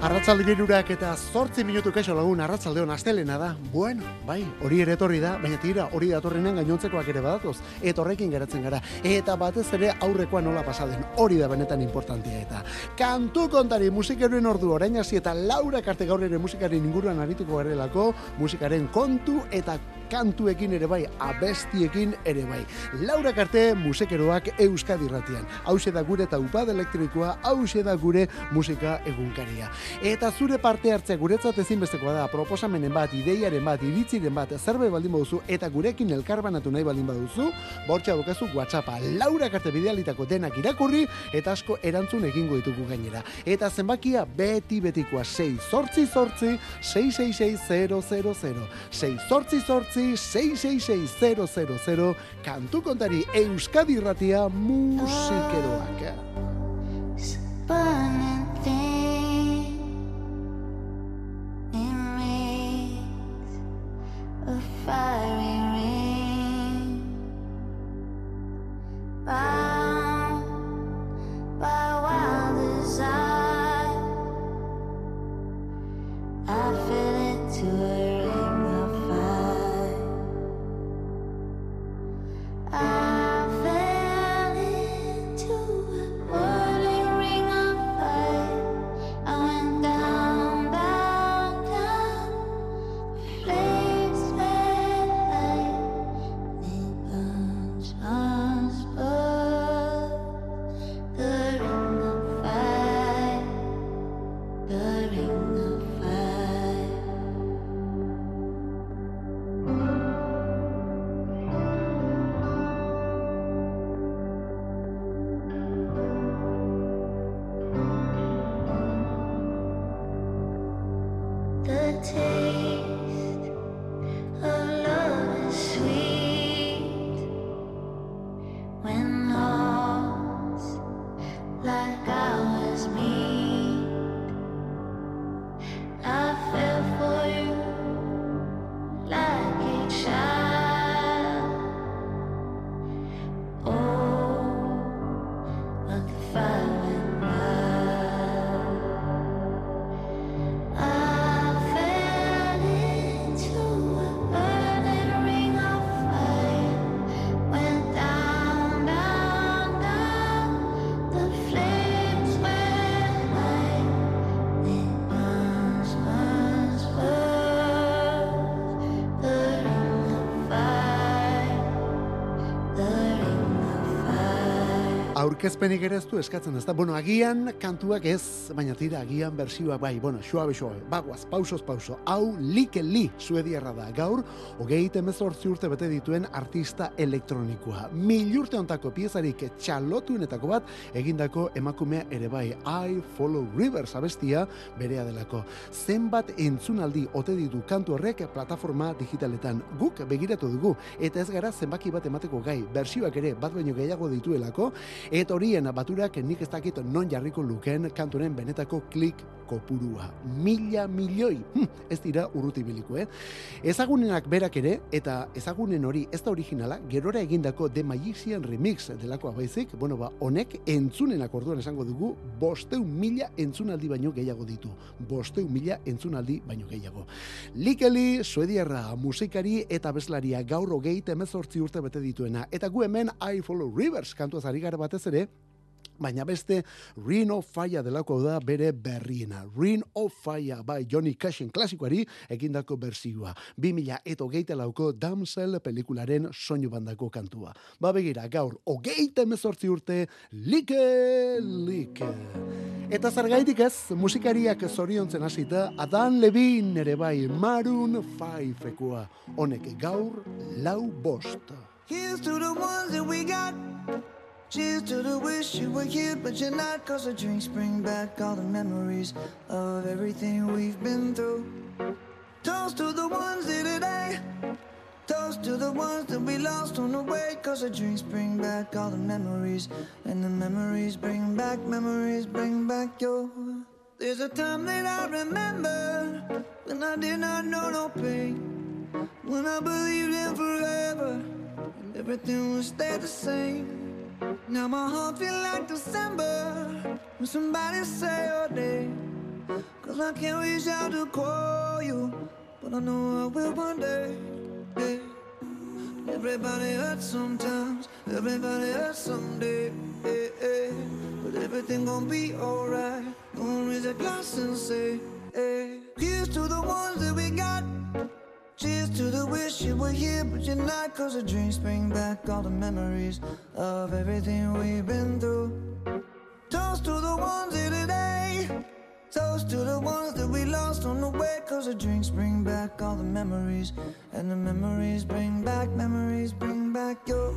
Arratsalde 3 eta 8 minutu kaixo lagun, arratsaldeon astelena da. Bueno, bai, hori ere etorri da, baina tira, hori datorrenean gainontzekoak ere badatoz. Eta horrekin geratzen gara. Eta batez ere aurrekoa nola pasaden. Hori da benetan importantea eta. Kantu kontari musikeroen ordu orain hasi eta Laura Karte gaur ere musikaren inguruan arituko garelako, musikaren kontu eta kantuekin ere bai, abestiekin ere bai. Laura Karte musikeroak Euskadi Irratian. Hauxe da gure taupada elektrikoa, hauxe da gure musika egunkaria. Eta zure parte hartzea guretzat ezinbestekoa da, proposamenen bat, ideiaren bat, iritziren bat, zerbait baldin baduzu eta gurekin elkarbanatu nahi baldin baduzu, bortxa bokazu WhatsAppa. Laura Karte bidealitako denak irakurri eta asko erantzun egingo ditugu gainera. Eta zenbakia betikoa 688 666000 688 kantu kontari Euskadi Irratia musikeroak. A fiery ring, bound by wild desire. I fell into a ring of fire. I fell into a burning ring of fire. I went down, down, down. Flames Aurkezpenik ere ez du eskatzen, ez da? Bueno, agian kantuak ez, baina tira, agian bersioa bai, bueno, suabe, bagoaz, pausos, hau Like Lee suediarra da, gaur, 38 urte bete dituen artista elektronikoa. 1000 urte ontako piezarik txalotuenetako bat, egindako emakumea ere bai, I Follow Rivers abestia berea delako. Zenbat entzunaldi ote ditu kantu horrek plataforma digitaletan, guk begiratu dugu, eta ez gara zenbaki bat emateko gai, bersioak ere bat baino gehiago dituelako, eta horien baturak nik ez dakit non jarriko luken kanturen benetako klik kopurua. 1000 milioi. Ez dira urrutibiliko, Ezagunenak berak ere, eta ezagunen hori ez da originala, gerora egindako The Magician Remix delakoa baizik, bueno, honek entzunenak orduan esango dugu 500.000 entzunaldi baino gehiago ditu. 500.000 entzunaldi baino gehiago. Like Lee, suediarra, musikari eta abeslaria gaur 38 urte bete dituena. Eta gu hemen I Follow Rivers kantuaz ari gara batez ere, baina beste Ring of Fire delako da bere berriena. Ring of Fire, bai Johnny Cashen klasikoari egindako bersioa. 2024ko Damsel pelikularen soinu bandako kantua. Begira, gaur 38 urte Like. Eta zergaitik ez, musikariak zoriontzen hasita, Adam Levine ere bai Maroon 5ekoa. Honek gaur 5. Here's to the ones that we got. Cheers to the wish you were here, but you're not. Cause the drinks bring back all the memories of everything we've been through. Toast to the ones here today. Toast to the ones that we lost on the way. Cause the drinks bring back all the memories. And the memories bring back your. There's a time that I remember when I did not know no pain. When I believed in forever and everything would stay the same. Now my heart feel like December when somebody say your name. 'cause I can't reach out to call you, but I know I will one day. Yeah. Everybody hurts sometimes, everybody hurts someday. Yeah, yeah. But everything gon' be alright. Gonna raise a glass and say, hey, here's to the ones that we got. Cheers to the wish you were here, but you're not. 'Cause the drinks bring back all the memories of everything we've been through. Toast to the ones here today. Toast to the ones that we lost on the way. 'Cause the drinks bring back all the memories, and the memories bring back your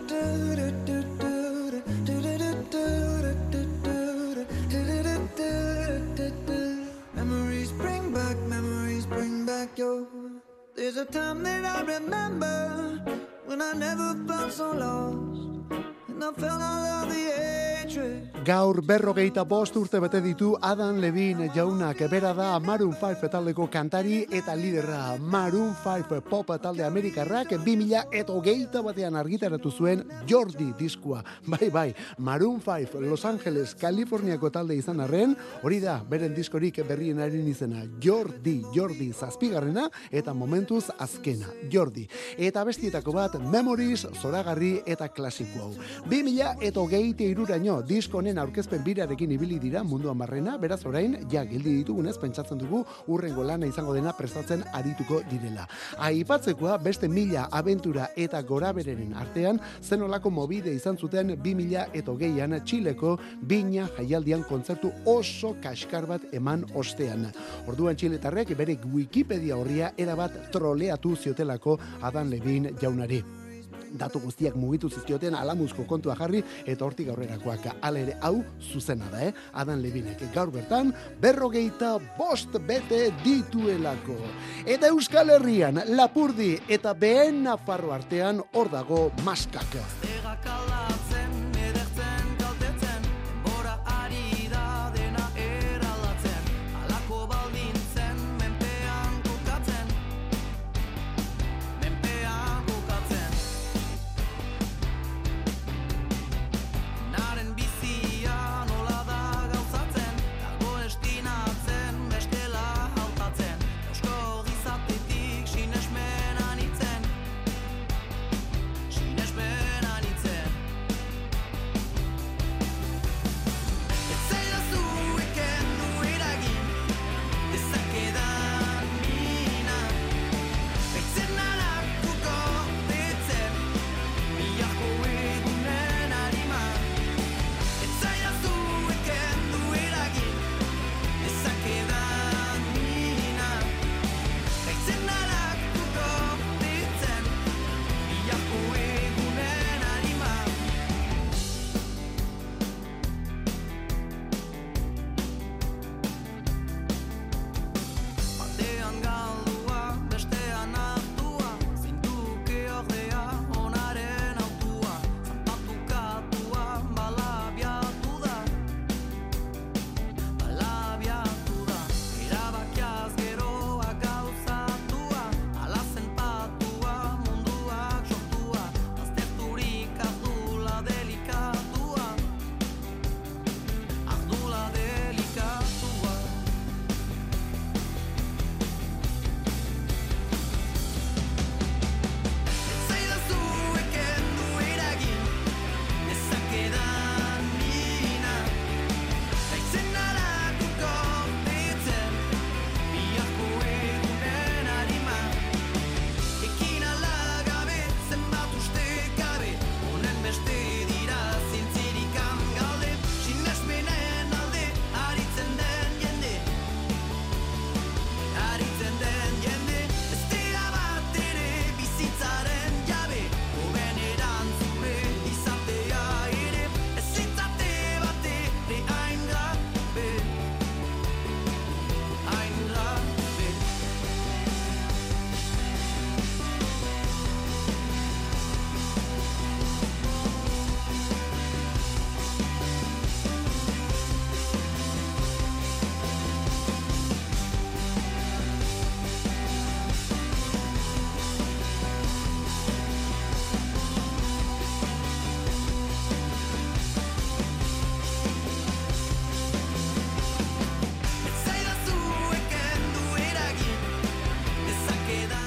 memories bring back your. There's a time that I remember when I never felt so lost, and I felt all of the hatred. Gaur 45 urte bete ditu Adam Levine jaunak, bera da Maroon 5 taldeko kantari eta liderra. Maroon 5 pop talde amerikarrak 2021 batean argitaratu zuen Jordi diskoa. Bai, Maroon 5 Los Angeles, Kaliforniako talde izan arren, hori da beren diskorik berrienaren izena, Jordi zazpigarrena eta momentuz azkena, Jordi. Eta bestietako bat Memories, zoragarri eta klasiko hau. 2023raino disko honen aurkezpen birarekin ibili dira munduan barrena, beraz orain ja geldi ditugunez pentsatzen dugu urrengo lana izango dena prestatzen arituko direla. Aipatzekoa beste 1000 abentura eta gorabereren artean zenolako mobide izan zuten 2020an Txileko Bina jaialdian kontzertu oso kaskar bat eman ostean. Orduan txiletarrek bere Wikipedia horria erabat troleatu ziotelako Adam Levine jaunari. Datu guztiak mugitu zizkioten alamuzko kontua jarri eta hortik aurrerakoak. Hala ere hau zuzena da, Adam Levinek gaur bertan 45 bete dituelako. Eta Euskal Herrian Lapurdi eta Behen Nafarro artean hor dago Maskak.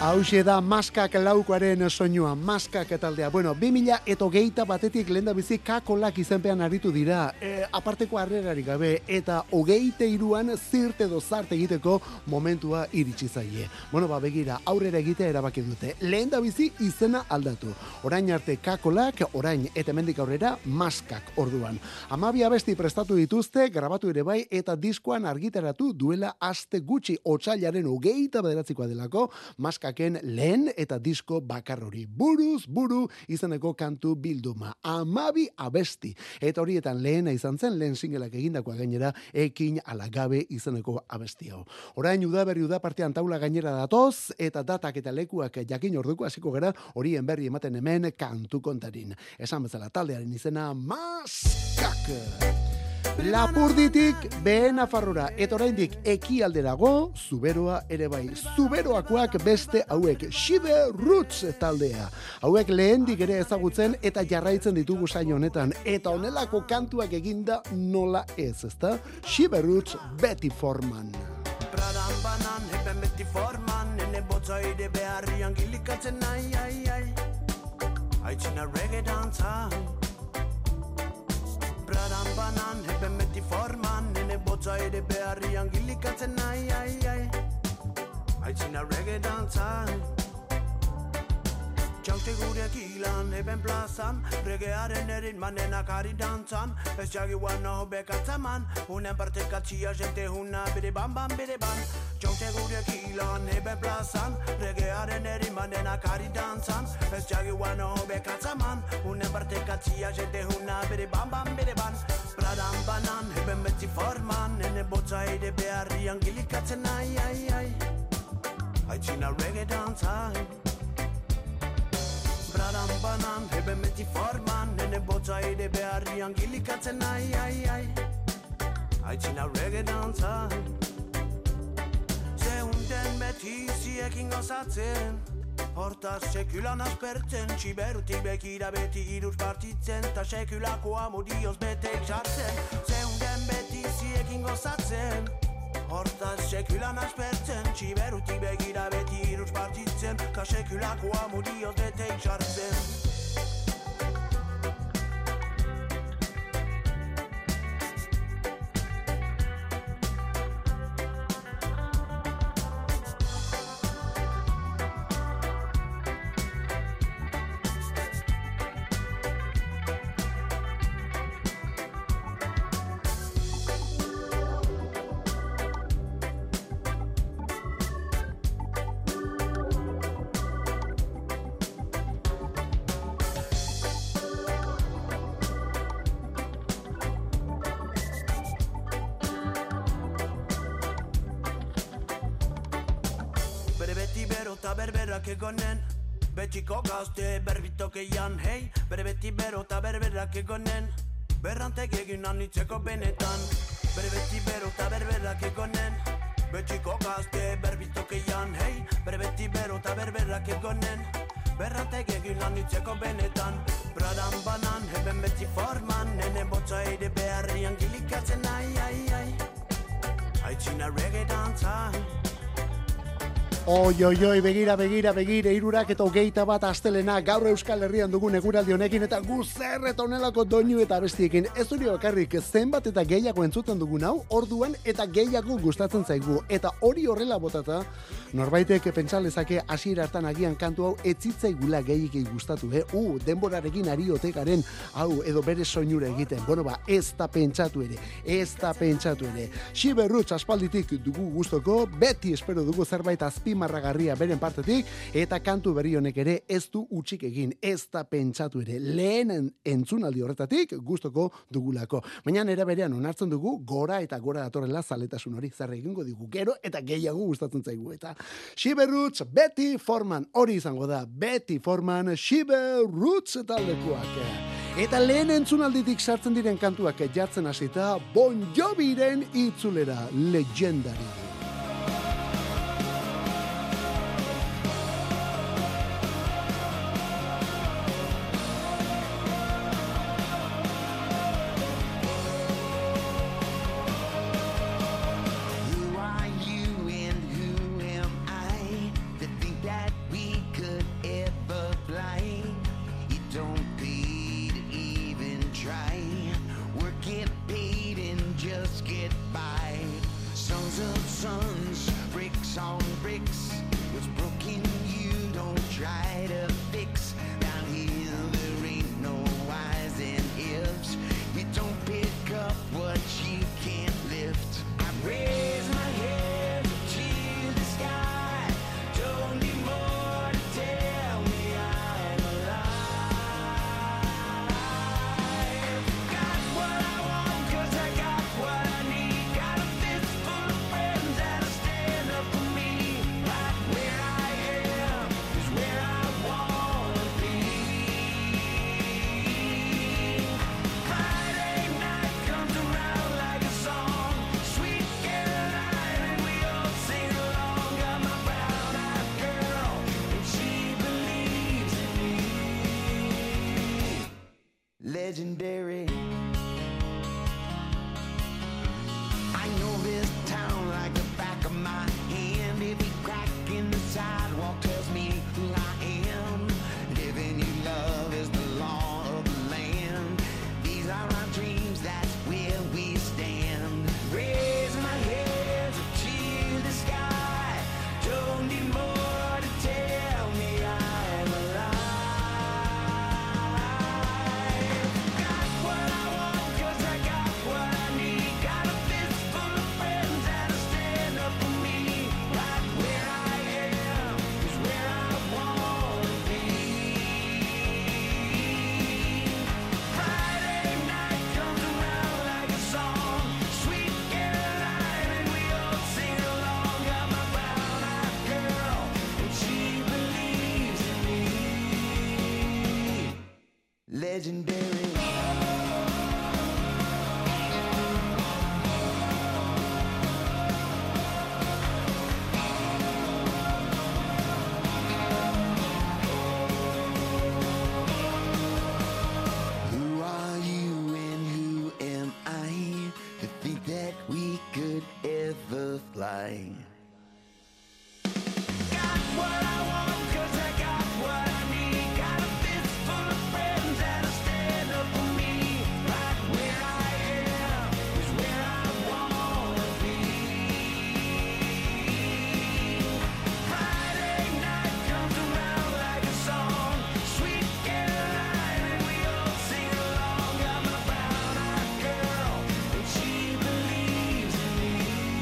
Hauxe da Maskak laukoaren soinua, Maskak taldea. Bueno, 2021 batetik lehendabizi Kakolak izenpean aritu dira, aparteko harrerarik gabe, eta 23an zirt edo zart egiteko momentua iritsi zaie. Bueno, begira, aurrera egitea erabaki dute. Lehendabizi izena aldatu. Orain arte Kakolak, orain eta hemendik aurrera Maskak orduan. 12 abesti prestatu dituzte, grabatu ere bai, eta diskoan argitaratu duela aste gutxi, otsailaren 29koa delako, Maskak lehen eta disko bakar hori. Buruz buru izeneko kantu bilduma. 12 abesti. Eta horietan lehena izan zen, lehen singelak egindakoa gainera, ekin alagabe izeneko abesti hau. Orain udaberri udapartean taula gainera datoz, eta datak eta lekuak jakin orduko hasiko gara, horien berri ematen hemen kantu kontarin. Esan bezala taldearen izena Maskak. Lapurditik behen Nafarrora, eta oraindik ekialderago, Zuberoa ere bai. Zuberoakoak beste hauek, Shibe Roots taldea. Hauek lehendik ere ezagutzen eta jarraitzen ditugu saio honetan, eta honelako kantuak eginda nola ez, ezta? Shibe Roots, Betty Forman. Pradan banan, heben Betty Forman, nene botzaide beharrian gilikatzen ai. Aitzina reggae danza. Pradan banan, heben Betty Forman, nene botzaide beharrian gilikatzen ai. Aitzina reggae danza. Jaute gure gilan, heben plazan, regearen eritmanen akari dantzan, ez jagi guano bekatzaman, unen partekatzia jente huna bide ban. Jaute gure gilan, heben plazan, regearen eritmanen akari dantzan, ez jagi guano bekatzaman, unen partekatzia jente huna bide ban. Pradan banan, heben Betty Forman, nene botzaide beharrian gilikatzen ai. Aitzina reggae dantzan. Pradan banan, heben Betty Forman, nene botzaide beharrian gilikatzen ai. Aitzina reggae dantzan. Zeunden beti ziekin gozatzen, hortaz sekulan aspertzen, txiberutik bekira beti iruz partitzen, ta sekulako amodioz betek jartzen. Zeunden beti ziekin gozatzen, hortaz sekulan aspertzen, txiberutik begira beti iruz partitzen, ta sekulako amodioz betek jartzen. Berberak egonen, betxiko gazte berbitokeian, hei, bere beti bero eta berberak egonen, berrantek egin anitzeko benetan. Bere beti bero eta berberak egonen, betxiko gazte berbitokeian, hei, bere beti bero eta berberak egonen, berrantek egin anitzeko benetan. Pradan banan, heben Betty Forman, nene botzaide beharrian gilikatzen ai. Aitzina reggae dantzan. Oi, begira, 21 astelena gaur Euskal Herrian dugun eguraldi honekin eta guzer eta honelako doinu eta abestiekin. Ez hori bakarrik zenbat eta gehiago entzuten dugun hau, orduan eta gehiago gustatzen zaigu. Eta hori horrela botata, norbaitek pentsa lezake hasiera hartan agian kantu hau etzitzaigula gehiagei gustatu, denborarekin ari otekaren hau edo bere soinura egiten. Bueno, ez da pentsatu ere. Shibe Roots aspalditik dugu gustoko, beti espero dugu zerbait azpimarragarria beren partetik, eta kantu berri honek ere ez du utzik egin, ez da pentsatu ere. Lehenen entzunaldi horretatik gustoko dugulako. Baina era berean onartzen dugu gora eta gora datorrela zaletasun hori, zer egingo digu gero eta gehiago gustatzen zaigu. Eta Shibe Roots, Betty Forman, hori izango da, Betty Forman, Shibe Roots taldekoak. Eta lehen entzunalditik sartzen diren kantuak jartzen hasita Bon Joviren itzulera, Legendary. Who are you and who am I to think that legendary. I know this town like the back of my hand. Every crack in the sidewalk tells me who I am. Living you love is the law of the land. These are our dreams, that's where we stand. Raise my hands up to the sky. Don't need more to tell me I'm alive. Got what I want 'cause I got what I need. Got a fist full of friends that'll stand up for me. Right where I am is where I wanna be. Friday night comes around like a song. Sweet Caroline and we all sing along. Got my brown-eyed girl and she believes in me. Legendary. Who are you and who am I to think that we could ever fly? Got what I want 'cause I got what I need. Got a fist full of friends that'll stand up for me. Right where I am is where I wanna be. Friday night comes around like a song. Sweet Caroline and we all sing along. Got my brown-eyed girl and she believes in me.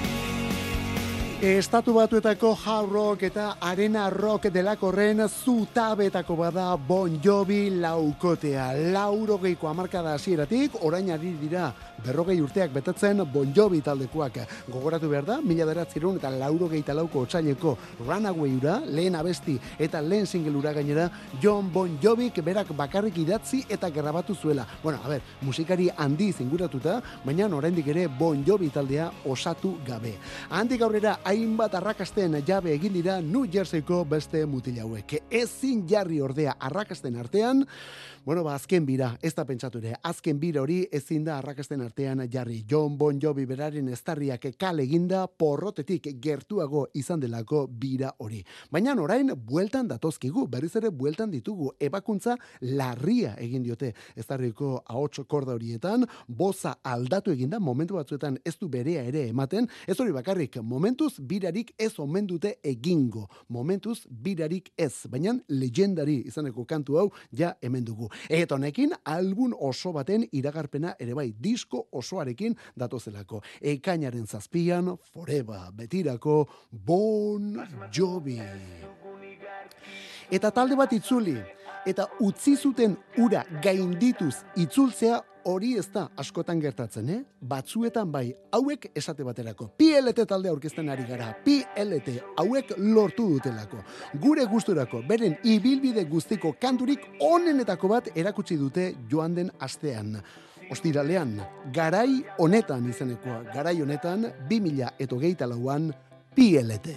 Estatu Batuetako hard rock eta arena rock delakorren zutabetako bada Bon Jovi laukotea. 80ko hamarkada hasieratik orain ari dira 40 urteak betetzen Bon Jovi taldekoak. Gogoratu behar da, 1984ko otsaileko Runaway ura, lehen abesti eta lehen single ura gainera Jon Bon Jovik berak bakarrik idatzi eta grabatu zuela. Bueno, a ber, musikari handi zinguratuta, baina oraindik ere Bon Jovi taldea osatu gabe. Handik aurrera hainbat arrakasten jabe egin dira New Jerseyko beste mutil hauek. Ezin jarri ordea arrakasten artean, bueno, azken bira, ez da pentsatu ere, azken bira hori ezin da arrakasten artean jarri. Jon Bon Jovi beraren estarriak kale eginda porrotetik gertuago izan delako bira hori. Baina orain bueltan datozkigu, berriz ere bueltan ditugu, ebakuntza larria egin diote estarriko ahots korda horietan, boza aldatu eginda, momentu batzuetan ez du berea ere ematen, ez hori bakarrik, momentuz birarik ez omen dute egingo, momentuz birarik ez, baina legendari izaneko kantu hau ja hemen dugu. Eta honekin album oso baten iragarpena ere bai, disko osoarekin datozelako. Ekainaren 7, Forever, betirako Bon Jovi. Eta talde bat itzuli, eta utzi zuten ura gaindituz itzultzea hori ez da askotan gertatzen, Batzuetan bai, hauek esate baterako. PLT talde aurkezten ari gara, PLT, hauek lortu dutelako. Gure gusturako, beren ibilbide guztiko kanturik onenetako bat erakutsi dute joan den astean. Ostiralean, garai honetan izenekoa, garai honetan 2024an PLT.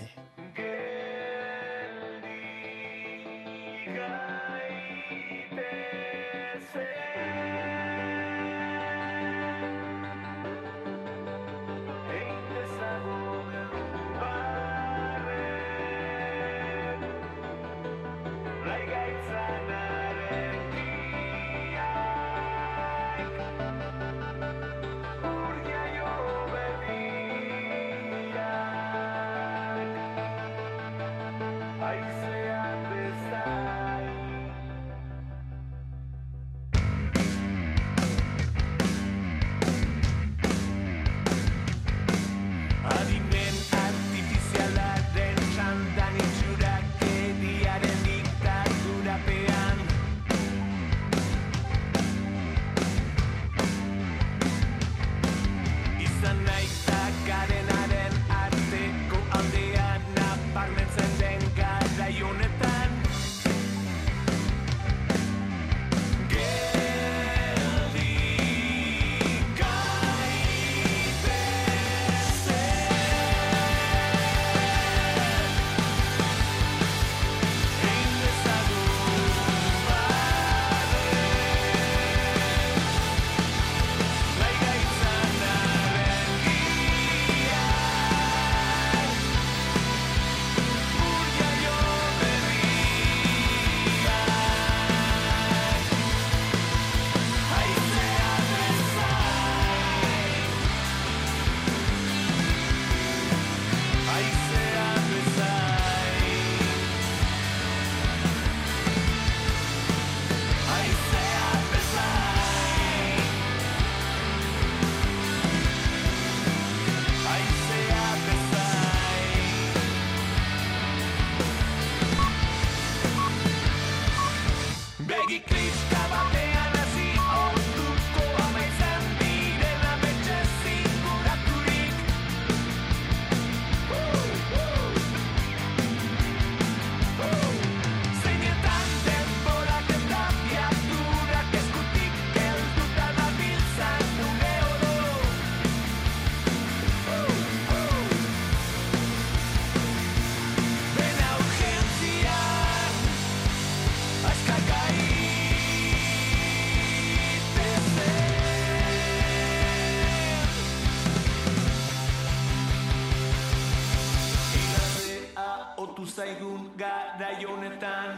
garai honetan.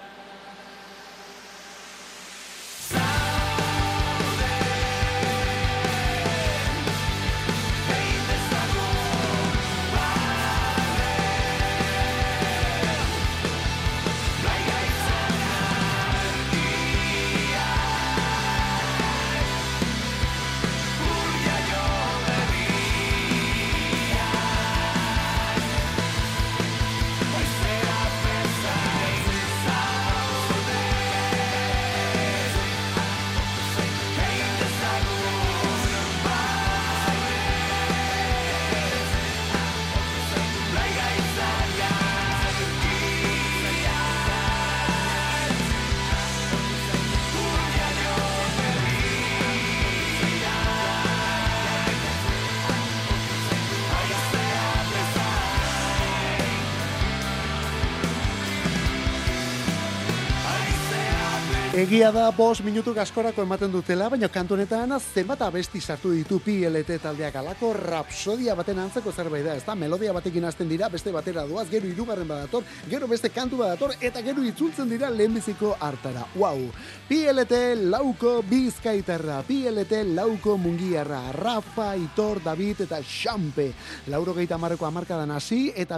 Egia da 5 minutu askorako ematen dutela, baina kantu honetan zenbat abesti sartu ditu PLT taldeak, alako rapsodia baten antzeko zerbait da, ezta? Melodia batekin hasten dira, beste batera doaz, gero hirugarren badator, gero beste kantu badator, eta gero itzultzen dira lehenbiziko hartara. Wow! PLT lauko bizkaitarra, PLT lauko mungiarra, Rafa, Aitor, David eta Xampe. 90ko hamarkadan hasi eta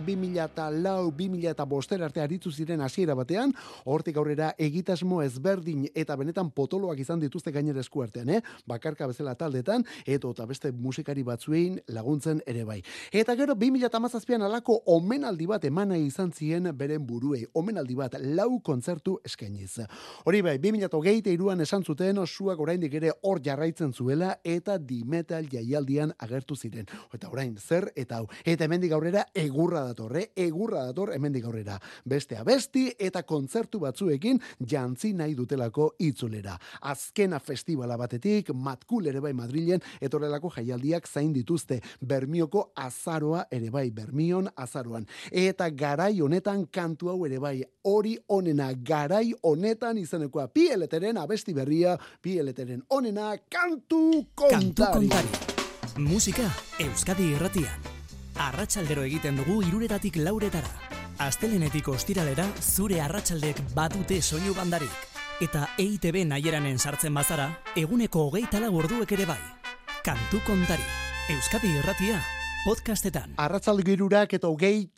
2004-2005 arte aritu ziren hasiera batean, hortik aurrera egitasmo ezberdin eta benetan potoloak izan dituzte gainera eskuartean, bakarka bezala taldetan, eta beste musikari batzuein laguntzen ere bai. Eta gero 2017an alako omenaldi bat emana izan zien beren buruei, omenaldi bat 4 kontzertu eskainiz. Hori bai, 2023an esan zuten osuak oraindik ere hor jarraitzen zuela eta Dimetal jaialdian agertu ziren. Eta orain zer eta hau. Eta hemendik aurrera egurra dator hemendik aurrera. Beste abesti eta kontzertu batzuekin jantzi nahi dutelako itzulera. Azkena festivala batetik, Matkul ere bai Madrilen, etorrelako jaialdiak zain dituzte. Bermioko azaroa ere bai, Bermion azaroan. Eta garai honetan kantu hau ere bai, hori onena, garai honetan izenekoa PLTren abesti berria, PLTren onena, kantu kontari. Musika Euskadi Irratian. Arratsaldero egiten dugu 3:00 4:00. Astelenetik ostiralera zure arratsaldek badute soinu bandarik. Eta EITB naieranen sartzen bazara, eguneko 24 orduek ere bai. Kantu kontari. Euskadi Irratia. Podcastetan. Arratsalde 3:00 eta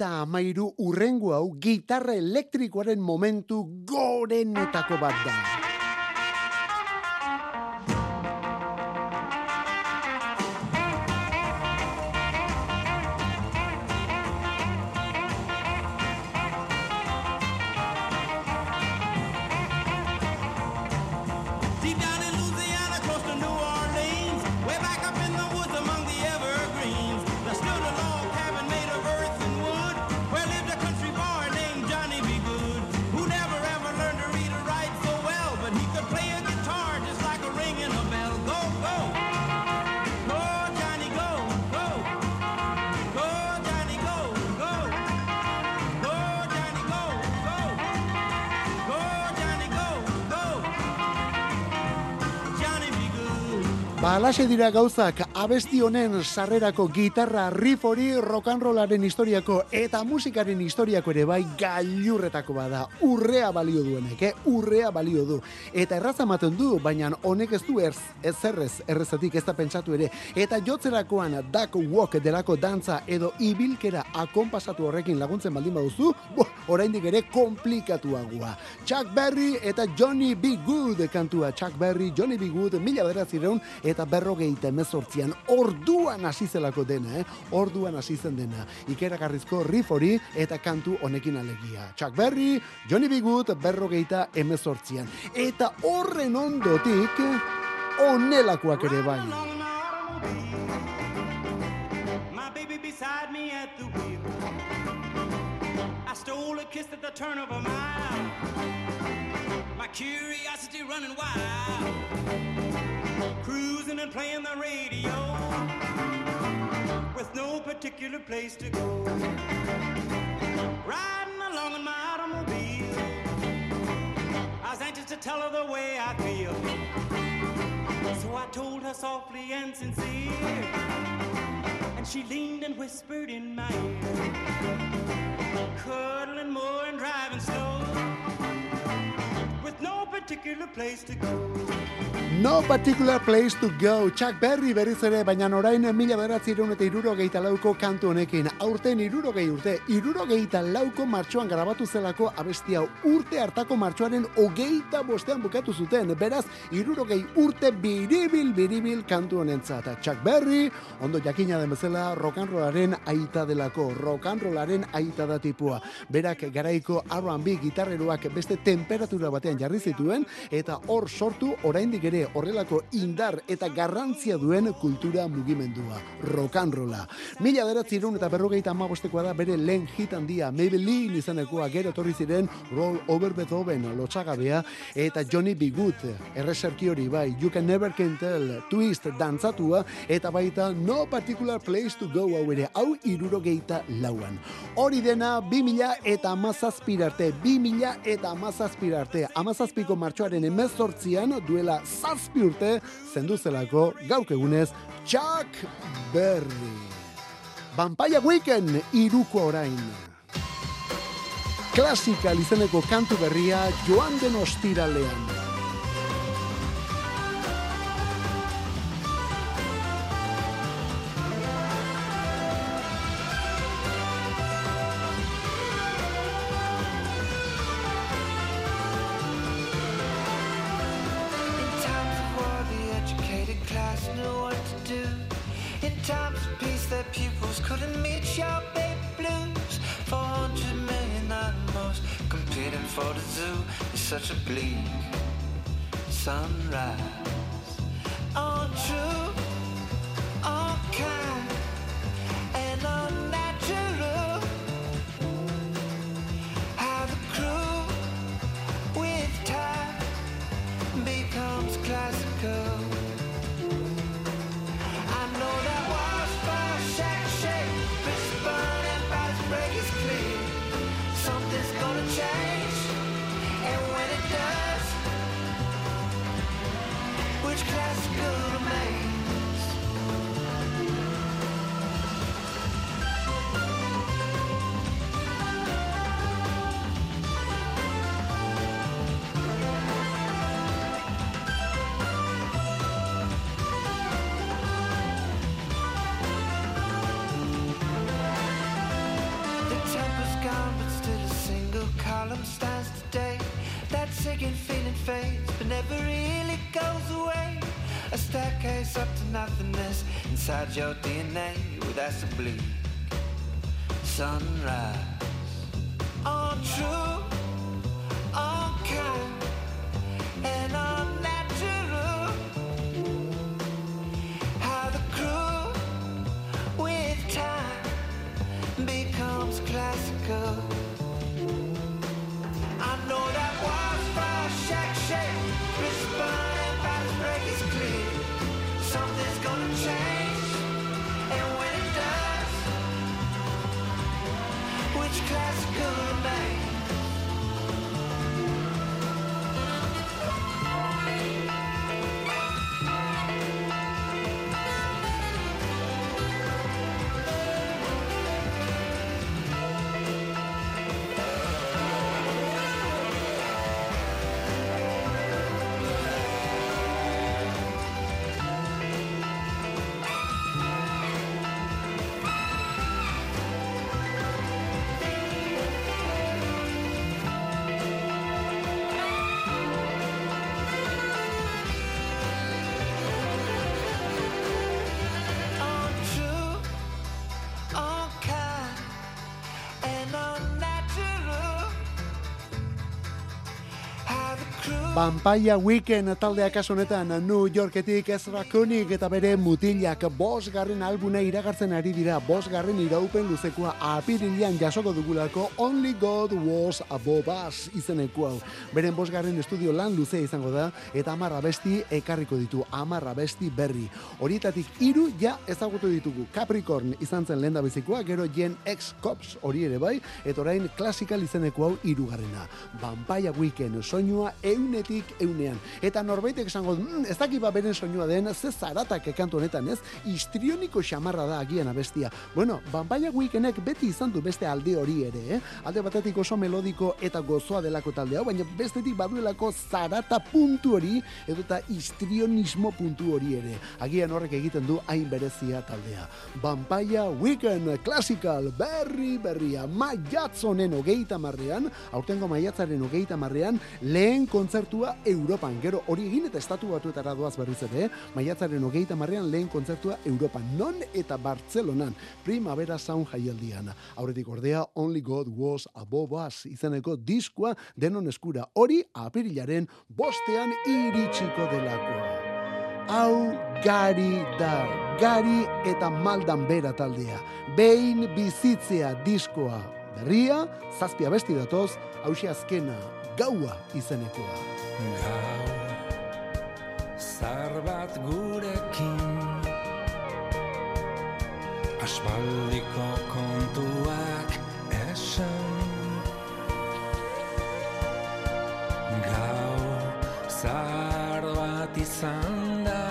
33 urrengo hau gitarra elektrikoaren momentu gorenetako bat da. Alaxe dira gauzak, abesti honen sarrerako gitarra riff hori rock and rollaren historiako eta musikaren historiako ere bai gailurretako bada. Urrea balio duenek, urrea balio du. Eta erraza ematen du, baina honek ez du errezatik ez da pentsatu ere. Eta jotzerakoan duck walk delako dantza edo ibilkera akonpasatu horrekin laguntzen baldin baduzu, oraindik ere komplikatuagoa. Chuck Berry eta Johnny B. Good kantua. Chuck Berry, Johnny B. Good, 1900 eta 1948an orduan hasi zelako dena, orduan hasi zen dena. Ikeragarrizko riff hori eta kantu honekin alegia. Chuck Berry, Johnny B. Good, 1948an. Eta horren ondotik onelakoak ere bai. My baby beside me at the wheel. I stole a kiss at the turn of a mile. My curiosity running wild. Cruising and playing the radio with no particular place to go. Riding along in my automobile, I was anxious to tell her the way I feel. So I told her softly and sincere, and she leaned and whispered in my ear, cuddling more and driving slow with no particular place to go. No particular place to go. Chuck Berry berriz ere, baina orain 1964ko kantu honekin. Aurten 60 urte, 64ko martxoan grabatu zelako abesti hau. Urte hartako martxoaren 25ean bukatu zuten. Beraz, 60 urte biribil kantu honentzat. Chuck Berry, ondo jakina den bezala, rock and rollaren aita delako. Rock and rollaren aita da tipua. Berak garaiko R&B gitarreroak beste temperatura batean jarri zituen, eta hor sortu oraindik ere horrelako indar eta garrantzia duen kultura mugimendua, rock and rolla. 1955koa da bere lehen hit handia, Maybelline izanekoa, gero etorri ziren Roll Over Beethoven, lotsagabea, eta Johnny B. Good, erreserki hori bai, You Can Never Can Tell, Twist, dantzatua, eta baita No Particular Place to Go hau ere, hau 64an. Hori dena 2017 arte, 2017 arte, 17ko martxoaren 18an duela 7 urte zenduzelako gauk egunez Chuck Berry. Vampire Weekend 3ko orain. Klasika izeneko kantu berria joan den ostiralean. Times of peace, their pupils couldn't meet your baby blues. 400 million animals competing for the zoo. It's such a bleak sunrise. All true, all kind, and unnatural. How the crew with time becomes classical. Stands today. That sinking feeling fades, but never really goes away. A staircase up to nothingness inside your DNA. Well, that's a bleak sunrise. All true, all kind, and unnatural. How the crew with time becomes classical. I know that wildfire shack shake, whisper and fast break is clear. Something's gonna change, and when it does, which classical remains? Vampire Weekend taldeak kasu honetan New Yorketik Ezra Koenig eta bere mutilak 5. albuna iragartzen ari dira. 5. iraupen luzekoa apirilean jasoko dugulako Only God Was Above Us izeneko hau. Beren 5. estudio lan luzea izango da eta 10 abesti ekarriko ditu, 10 abesti berri. Horietatik 3 ja ezagutu ditugu. Capricorn izan zen lehendabizikoa, gero Gen X Cops hori ere bai, eta orain Classical izeneko hau 3. Vampire Weekend soinua 100 100-etik 100. Eta norbaitek esango, ez dakit beren soinua den, ze zaratak kantu honetan, ez? Histrioniko xamarra da agian abestia. Bueno, Vampire Weekendek beti izan du beste alde hori ere, Alde batetik oso melodiko eta gozoa delako talde hau, baina bestetik baduelako zarata puntu hori, edo eta histrionismo puntu hori ere. Agian horrek egiten du hain berezia taldea. Vampire Weekend, Classical, berria, maiatzonen 30, aurtengo maiatzaren 30, lehen kontzertua Europan. Gero hori egin eta estatu batuetara doaz berriz ere, maiatzaren 30 lehen kontzertua Europan. Non eta Bartzelonan, Primavera Sound jaialdian. Aurretik ordea, Only God Was Above Us izeneko diskoa denon eskura. Hori apirilaren 5 iritsiko delako. Hau Gari da, Gari eta Maldan Bera taldea. Behin bizitzea diskoa berria, 7 abesti datoz, hauxe azkena, Gaua izenekoa. Gau, zar bat gurekin, aspaldiko kontuak esan. Gau, zar bat izan da,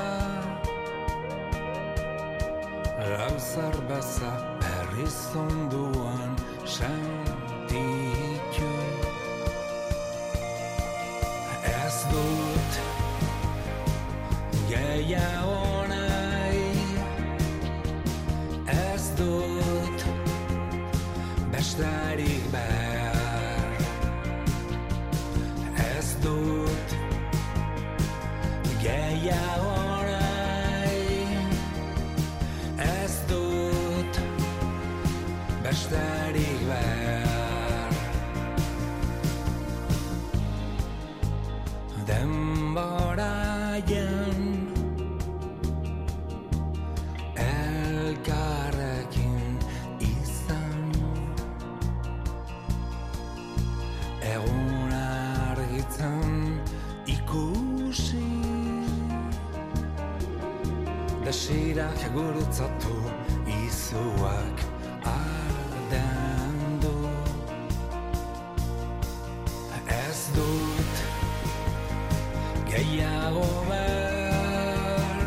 gauzar baza berriz onduan sentitu. Ez dut gehiago nahi, ez dut bestarik behar, ez dut gehiago nahi, ez dut bestarik behar. Denboraian elkarrekin izan, egun argitzen ikusi, desirak gurutzatu izuak ardendu. Ez dut gehiago behar,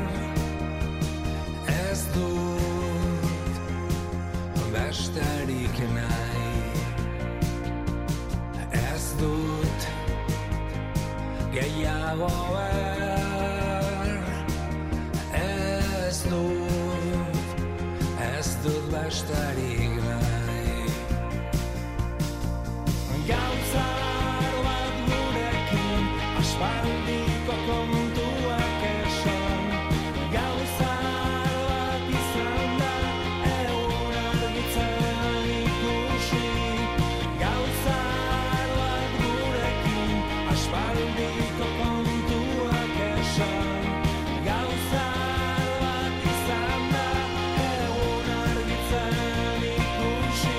ez dut besterik nahi, ez dut gehiago behar, ez dut besterik nahi. Gauzar bat gurekin, aspaldiko kontuak esan. Gauzar bat izan da, egun argitzen ikusi. Gauzar bat gurekin, aspaldiko kontuak esan. Gauzar bat izan da, egun argitzen ikusi.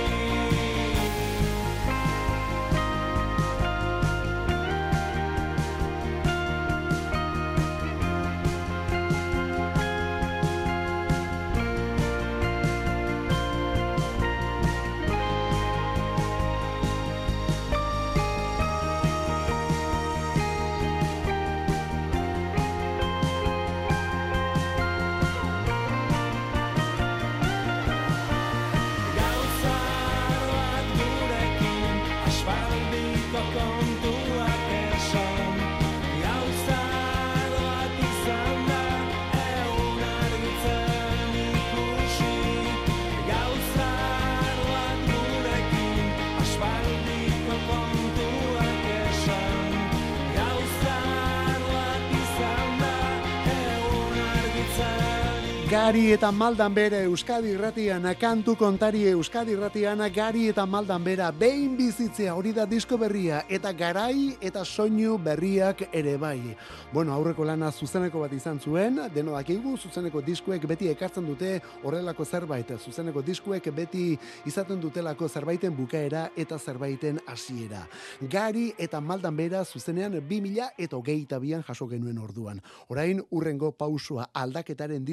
Gauzar bat gurekin, aspaldiko kontuak esan. Gauzar bat izan da, egun argitzen ikusi. Gauzar bat gurekin, aspaldiko kontuak esan. Gauzar bat izan da, egun argitzen. Gari eta Maldan Bera Euskadi Irratian, kantu kontari Euskadi Irratian, Gari eta Maldan Bera, behin bizitzea, hori da disko berria, eta garai eta soinu berriak ere bai. Bueno, aurreko lana zuzeneko bat izan zuen, deno dakigu, zuzeneko diskuek beti ekartzen dute horrelako zerbait, zuzeneko diskuek beti izaten dutelako zerbaiten bukaera eta zerbaiten hasiera. Gari eta Maldan Bera zuzenean 2022an jaso genuen orduan. Orain urrengo pausua, aldaketaren diskua,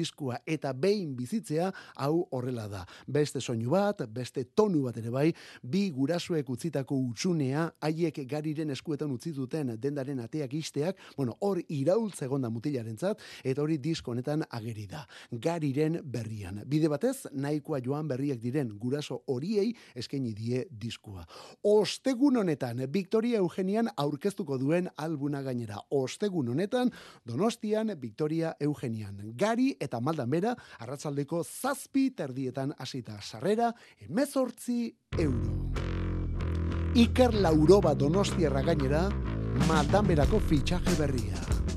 eta behin bizitzea hau horrela da. Beste soinu bat, beste tonu bat ere bai, bi gurasoek utzitako utxunea, haiek Gariren eskuetan utzi duten dendaren ateak isteak, hor iraultza egonda mutilarentzat, eta hori disko honetan ageri da. Gariren berrian. Bide batez, nahikoa joan berriak diren guraso horiei eskaini die diskua. Ostegun honetan, Victoria Eugenian aurkeztuko duen albuna gainera. Ostegun honetan, Donostian, Victoria Eugenian. Gari eta maldan bera, arratsaldeko 7:00 hasita. Sarrera, 18 euro. Iker Lauroba Donostiarra gainera, maldan berako fitxaje berria.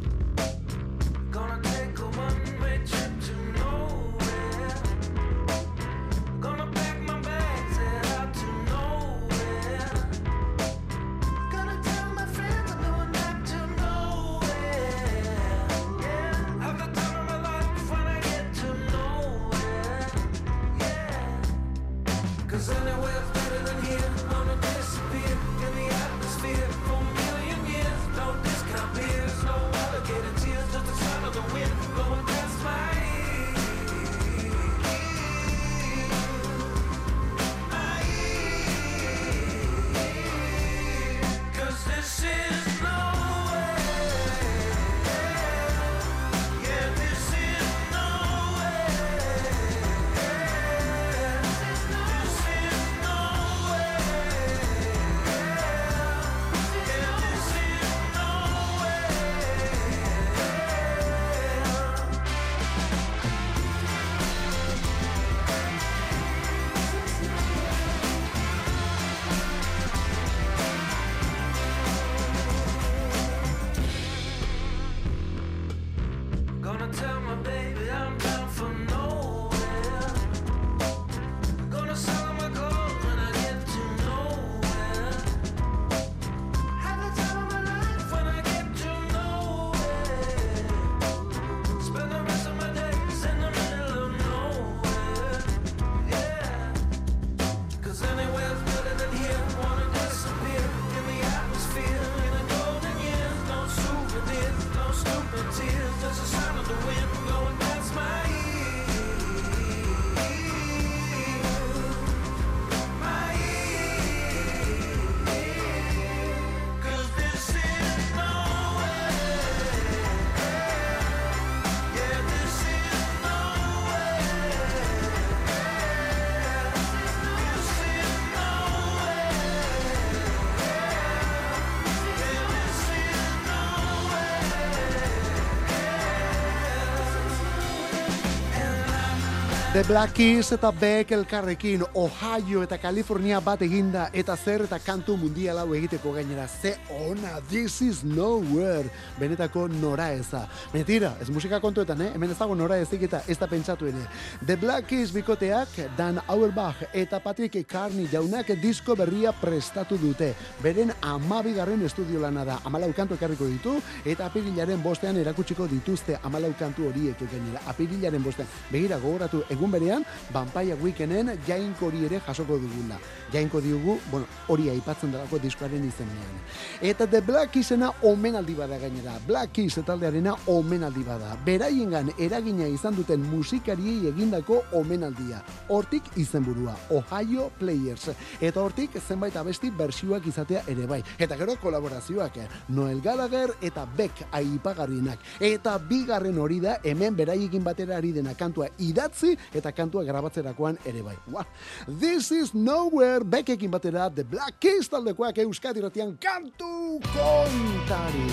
The Black Keys eta Beck elkarrekin Ohio eta California bat eginda eta zer eta kantu mundial hau egiteko gainera ze ona, This is Nowhere, benetako nora eza. Mentira, ez musika kontuetan, hemen ez dago nora ezik eta ez da pentsatu ere. The Black Keys bikoteak Dan Auerbach eta Patrick Carney jaunak disko berria prestatu dute. Beren 12. estudio lana da, 14 kantu ekarriko ditu eta apirilaren 5ean erakutsiko dituzte 14 kantu horiek gainera. Apirilaren 5ean, begira gogoratu egun berean, Vampire Weekenden jainko hori ere jasoko dugula. Jainko diogu, hori aipatzen dalako diskoaren izenean. Eta The Black Keysena omenaldi bada gainera. Black Keys taldearena omenaldi bada. Beraiengan eragina izan duten musikariei egindako omenaldia. Hortik izenburua, Ohio Players. Eta hortik zenbait abesti bertsioak izatea ere bai. Eta gero kolaborazioak, Noel Gallagher eta Beck aipagarrienak. Eta bigarren hori da hemen beraiekin batera ari dena kantua idatzi eta kantua grabatzerakoan ere bai. This is Nowhere, Beckekin batera The Black Keys taldekoak Euskadi Irratian kantu kontari.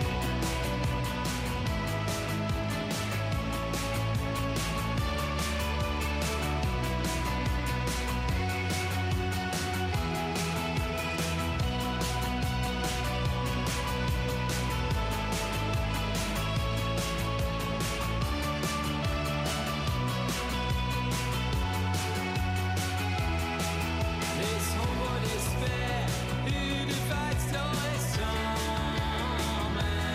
This whole world is fair. Who divides so is strong, man.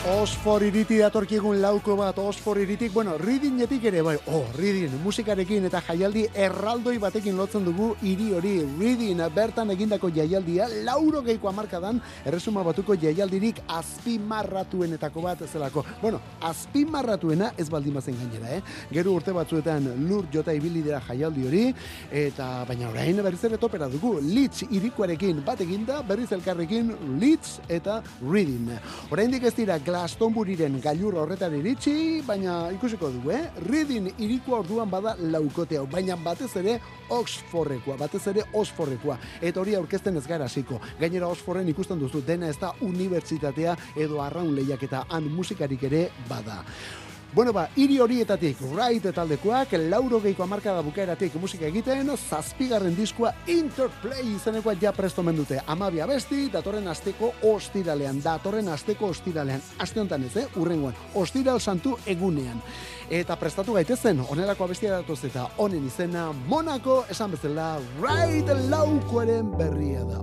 Osfor iriti datorkigun lauko bat, Osfor iritik, bueno, Readingetik ere, bai, Reading, musikarekin eta jaialdi erraldoi batekin lotzen dugu hiri hori, Reading, bertan egindako jaialdia, 80ko hamarkadan, erresuma batuko jaialdirik azpimarratuenetako bat zelako. Bueno, azpimarratuena ez baldin bazen gainera, Gero urte batzuetan lur jota ibili dira jaialdi hori, eta baina orain berriz ere topera dugu, Leeds hirikoarekin bat eginda, berriz elkarrekin Leeds eta Reading. Oraindik ez dira Glastonburyren gailur horretan iritsi, baina ikusiko dugu, Reading hirikoa orduan bada laukote hau, baina batez ere Oxforrekoa, eta hori aurkezten ez gara hasiko. Gainera Oxforden ikusten duzu dena ez da unibertsitatea edo arraun lehiaketa, han musikarik ere bada. Bueno, hiri horietatik, Right taldekoak, 80ko hamarkada bukaeratik musika egiten, 7. diskoa Interplay izenekoa ja presto mendute. 12 abesti, datorren asteko ostiralean, aste honetan ez, urrengoan, ostiral santu egunean. Eta prestatu gaitezen, onelako abestia datoz eta honen izena, Monaco, esan bezala, Right laukoaren berria da.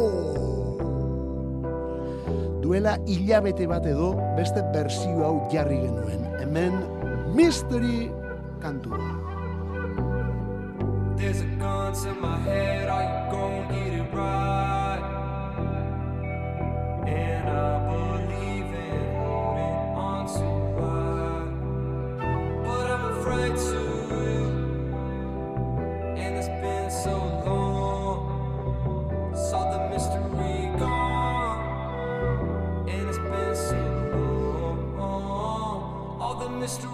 Duela hilabete bat edo beste bersio hau jarri genuen. Hemen Mystery kantua. There's a gun to my head, are you gon' get it right? And I believe in holding on to right, but I'm afraid to, and it's been so long, saw the mystery gone, and it's been so long, all the mystery.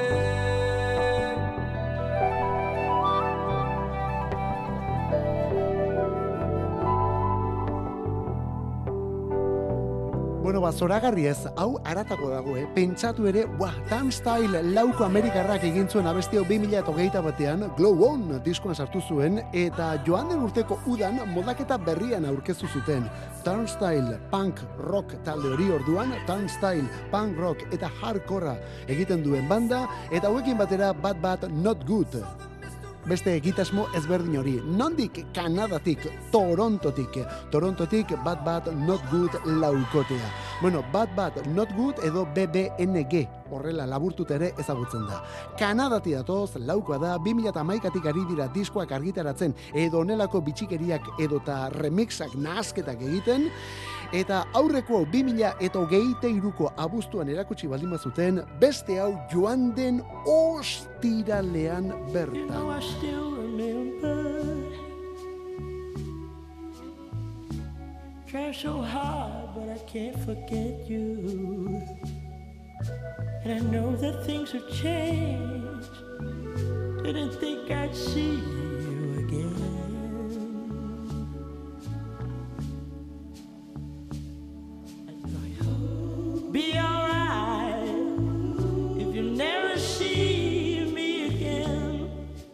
Bueno, zoragarri ez, hau aratako dago, pentsatu ere, Turnstile lauko Amerikarrak egin zuen abesti hau 2021 batean, Glow On diskoan sartu zuen, eta joan den urteko udan modaketa berrian aurkeztu zuten. Turnstile punk rock talde hori orduan, Turnstile punk rock eta hardcore egiten duen banda, eta hauekin batera Bad Not Good. Beste egitasmo ezberdin hori. Nondik? Kanadatik, Torontotik Bad Not Good laukotea. Bueno, Bad Not Good edo BBNG, horrela laburtuta ere ezagutzen da. Kanadatik datoz, laukoa da, 2011tik ari dira diskoak argitaratzen, edo onelako bitxikeriak edota remixak nahasketak egiten, eta aurreko 2023ko abuztuan erakutsi baldin bazuten, beste hau joan den ostiralean bertan. I still remember. Try so hard, but I can't forget you. And I know that things have changed. Didn't think I'd see you again. Be alright if you never see me again.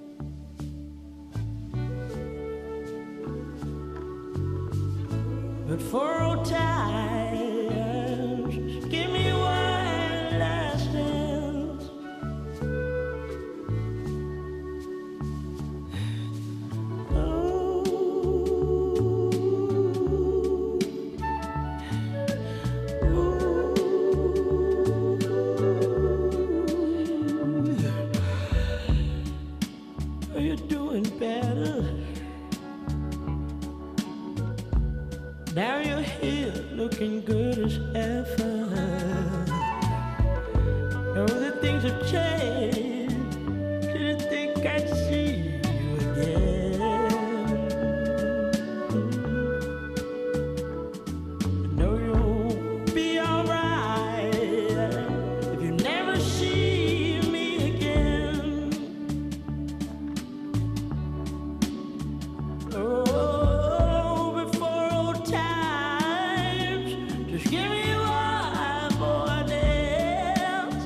But for old times, give me one last dance. You're doing better. Now you're here looking good as ever. Know that things have changed. Didn't think I'd see you again. I know you'll be alright if you never see me again. Oh, before old times, just give me one more dance.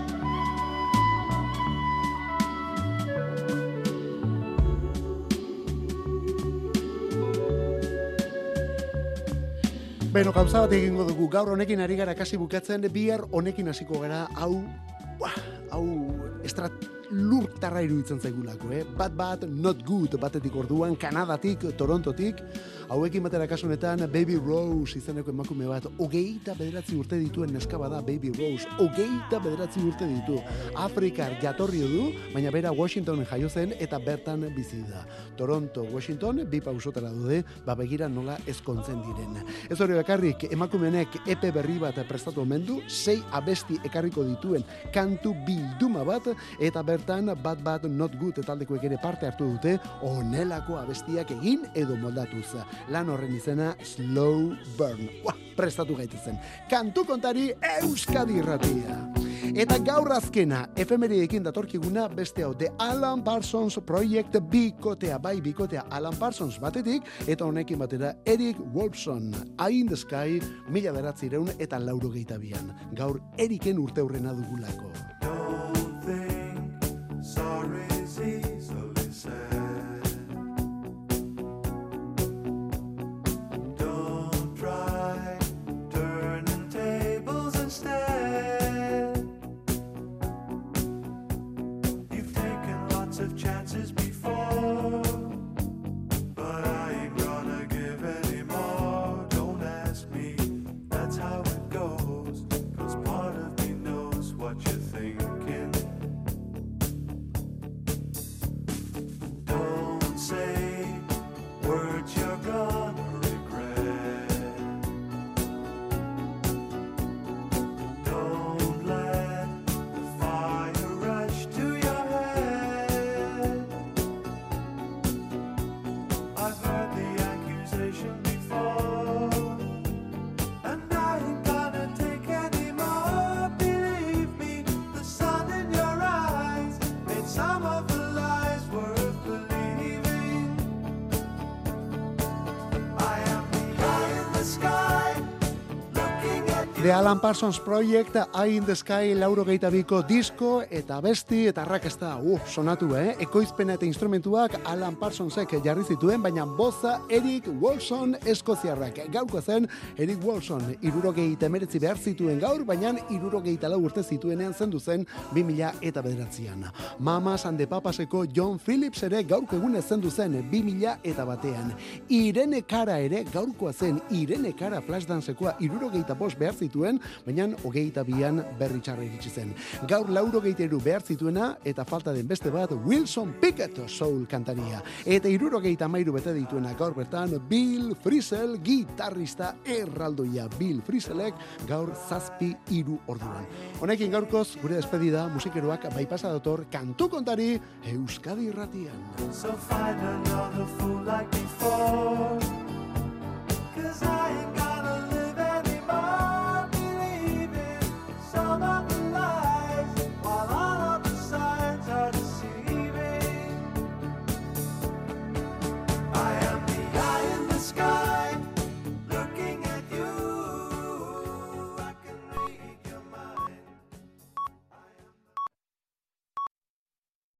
Beno, gauza bat egingo dugu, gaur honekin ari gara kasi bukatzen, bihar honekin hasiko gara, hau lurtarra iruditzen zaigulako, Bad Not Good batetik orduan, Kanadatik, Torontotik, Hauekin batera kasunetan Baby Rose izeneko emakume bat, 29 urte dituen neska bada Baby Rose, 29 urte ditu. Afrikar jatorri du, baina bera Washingtonen jaio zen eta bertan bizi da. Toronto, Washington, bi pausotara dude, begira nola ezkontzen diren. Ez hori bakarrik, emakumenek epe berri bat prestatu omen du, 6 abesti ekarriko dituen kantu bilduma bat, eta bertan Bad Not Good taldekoek ere parte hartu dute, onelako abestiak egin edo moldatuz. Lan horren izena Slow Burn. Prestatu gaitezen. Kantu kontari Euskadi Irratia. Eta gaur azkena, efemeriekin datorkiguna beste hau, The Alan Parsons Project bikotea, bai bikotea Alan Parsons batetik, eta honekin batera Eric Wolfson, Eye in the Sky, 1982. Gaur Ericen urteurrena dugulako. The Alan Parsons Project, Eye in the Sky, 82ko disko, eta besti, eta arrakasta, sonatu, ekoizpena eta instrumentuak Alan Parsonsek jarri zituen, baina boza Eric Wolfson eskoziarrak. Gaurko zen, Eric Wolfson, 79 behar zituen gaur, baina 74 urte zituenean zendu zen 2009an. Mamas and the Papaseko John Phillips ere gaurko egunez zendu zen 2001an. Irene Cara ere gaurkoa zen, Irene Cara Flashdance-ekoa 75 behar zituen, baina 22an berri txarra iritsi zen. Gaur 83 behar zituena, eta falta den beste bat Wilson Pickett soul kantaria. Eta 73 bete dituena gaur bertan Bill Frisell gitarrista erraldoia. Bill Frisellek gaur 7:03 orduan. Honekin gaurkoz gure despedida musikeroak bai pasa dator kantu kontari Euskadi Irratian. So find another fool like before.